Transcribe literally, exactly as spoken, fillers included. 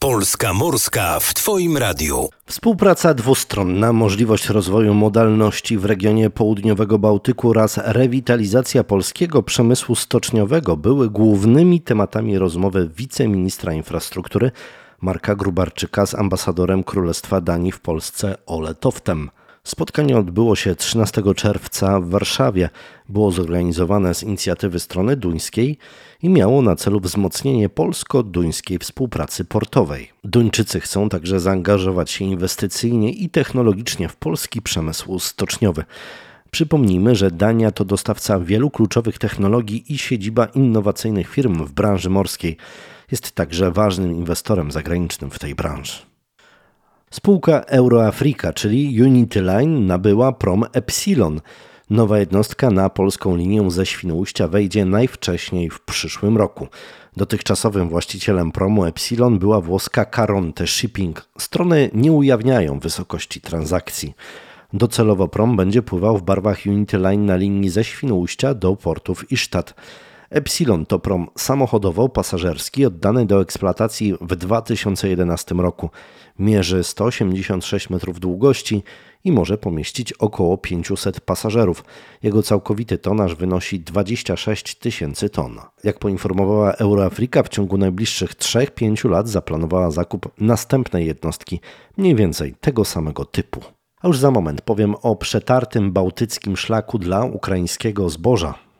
Polska Morska w Twoim radiu. Współpraca dwustronna, możliwość rozwoju modalności w regionie południowego Bałtyku oraz rewitalizacja polskiego przemysłu stoczniowego były głównymi tematami rozmowy wiceministra infrastruktury Marka Gróbarczyka z ambasadorem Królestwa Danii w Polsce Ole Toftem. Spotkanie odbyło się trzynastego czerwca w Warszawie. Było zorganizowane z inicjatywy strony duńskiej i miało na celu wzmocnienie polsko-duńskiej współpracy portowej. Duńczycy chcą także zaangażować się inwestycyjnie i technologicznie w polski przemysł stoczniowy. Przypomnijmy, że Dania to dostawca wielu kluczowych technologii i siedziba innowacyjnych firm w branży morskiej. Jest także ważnym inwestorem zagranicznym w tej branży. Spółka Euroafrika, czyli Unity Line, nabyła prom Epsilon. Nowa jednostka na polską linię ze Świnoujścia wejdzie najwcześniej w przyszłym roku. Dotychczasowym właścicielem promu Epsilon była włoska Caronte Shipping. Strony nie ujawniają wysokości transakcji. Docelowo prom będzie pływał w barwach Unity Line na linii ze Świnoujścia do portów Isztat. Epsilon to prom samochodowo-pasażerski oddany do eksploatacji w dwa tysiące jedenastym roku. Mierzy sto osiemdziesiąt sześć metrów długości i może pomieścić około pięćset pasażerów. Jego całkowity tonaż wynosi dwadzieścia sześć tysięcy ton. Jak poinformowała Euroafrika, w ciągu najbliższych trzech do pięciu lat zaplanowała zakup następnej jednostki, mniej więcej tego samego typu. A już za moment powiem o przetartym bałtyckim szlaku dla ukraińskiego zboża.